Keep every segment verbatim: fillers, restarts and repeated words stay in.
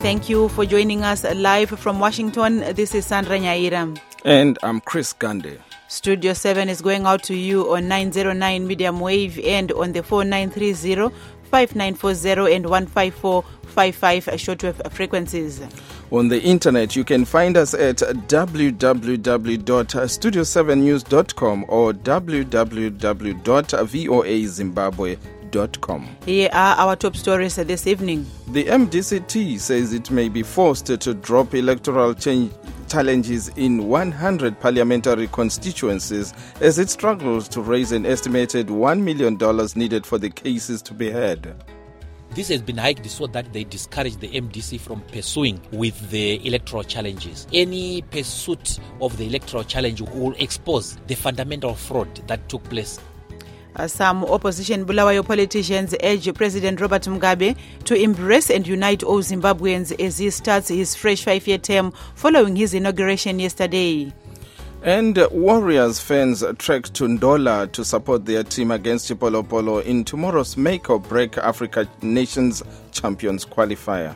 Thank you for joining us live from Washington. This is Sandra Nyaira. And I'm Chris Gande. Studio seven is going out to you on nine oh nine medium wave and on the four nine three zero, five nine four zero and one five four five five shortwave frequencies. On the internet, you can find us at w w w dot studio seven news dot com or w w w dot voa zimbabwe dot com. Here are our top stories this evening. The M D C T says it may be forced to drop electoral change challenges in one hundred parliamentary constituencies as it struggles to raise an estimated one million dollars needed for the cases to be heard. This has been hiked so that they discourage the M D C from pursuing with the electoral challenges. Any pursuit of the electoral challenge will expose the fundamental fraud that took place. Uh, some opposition Bulawayo politicians urge President Robert Mugabe to embrace and unite all Zimbabweans as he starts his fresh five-year term following his inauguration yesterday. And Warriors fans trek to Ndola to support their team against Chipolopolo in tomorrow's make-or-break Africa Nations Champions qualifier.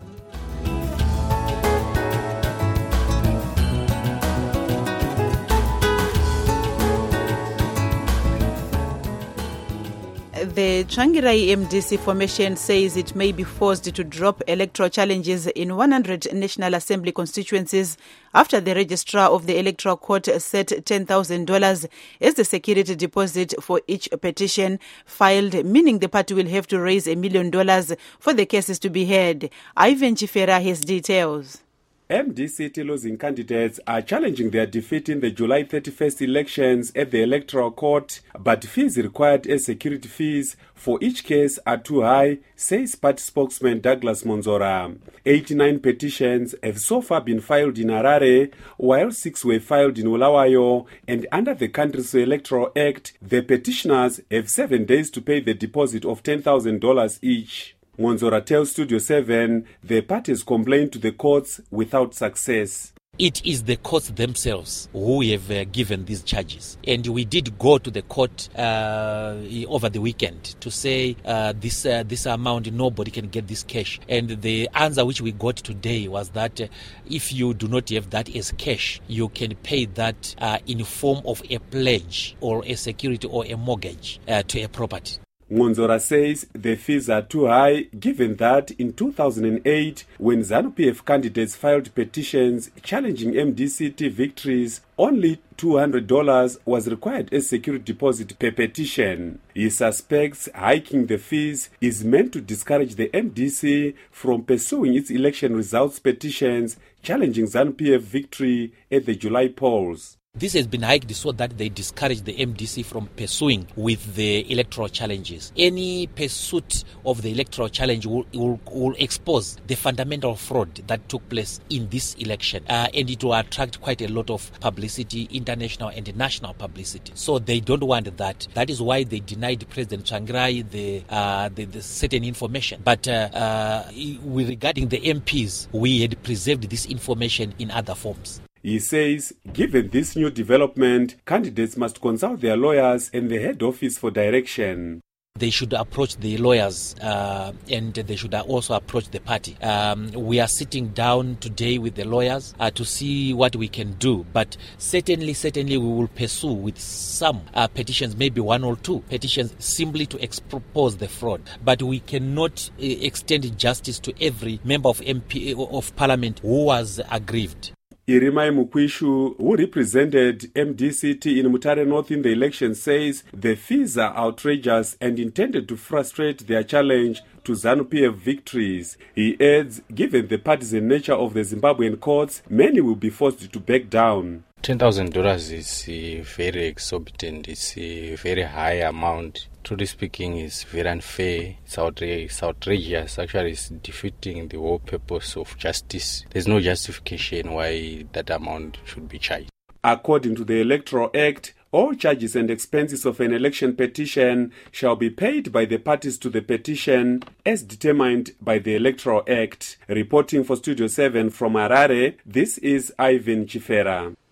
The Tsvangirai M D C formation says it may be forced to drop electoral challenges in one hundred National Assembly constituencies after the registrar of the Electoral Court set ten thousand dollars as the security deposit for each petition filed, meaning the party will have to raise a million dollars for the cases to be heard. Ivan Chifera has details. M D C losing candidates are challenging their defeat in the July thirty-first elections at the Electoral Court, but fees required as security fees for each case are too high, says party spokesman Douglas Monzora. eighty-nine petitions have so far been filed in Harare, while six were filed in Bulawayo, and under the country's Electoral Act, the petitioners have seven days to pay the deposit of ten thousand dollars each. Monzora tells Studio seven the parties complained to the courts without success. It is the courts themselves who have uh, given these charges. And we did go to the court uh, over the weekend to say uh, this uh, this amount, nobody can get this cash. And the answer which we got today was that uh, if you do not have that as cash, you can pay that uh, in form of a pledge or a security or a mortgage uh, to a property. Monzora says the fees are too high given that in two thousand eight, when ZANU-P F candidates filed petitions challenging M D C T victories, only two hundred dollars was required as security deposit per petition. He suspects hiking the fees is meant to discourage the M D C from pursuing its election results petitions challenging ZANU-P F victory at the July polls. This has been hiked so that they discourage the M D C from pursuing with the electoral challenges. Any pursuit of the electoral challenge will, will, will expose the fundamental fraud that took place in this election. Uh, and it will attract quite a lot of publicity, international and national publicity. So they don't want that. That is why they denied President Tsvangirai the, uh, the, the certain information. But uh, uh, regarding the M Ps, we had preserved this information in other forms. He says, given this new development, candidates must consult their lawyers and the head office for direction. They should approach the lawyers uh, and they should also approach the party. Um, we are sitting down today with the lawyers uh, to see what we can do. But certainly, certainly we will pursue with some uh, petitions, maybe one or two petitions, simply to expose the fraud. But we cannot uh, extend justice to every member of M P of Parliament who was aggrieved. Irimai Mukwishu, who represented M D C T in Mutare North in the election, says the fees are outrageous and intended to frustrate their challenge to ZANU-P F victories. He adds, given the partisan nature of the Zimbabwean courts, many will be forced to back down. ten thousand dollars is uh, very exorbitant. It's a very high amount. Truly speaking, it's very unfair. It's, outra- it's outrageous. Actually, it's defeating the whole purpose of justice. There's no justification why that amount should be charged. According to the Electoral Act, all charges and expenses of an election petition shall be paid by the parties to the petition as determined by the Electoral Act. Reporting for Studio seven from Harare, this is Ivan Chifera.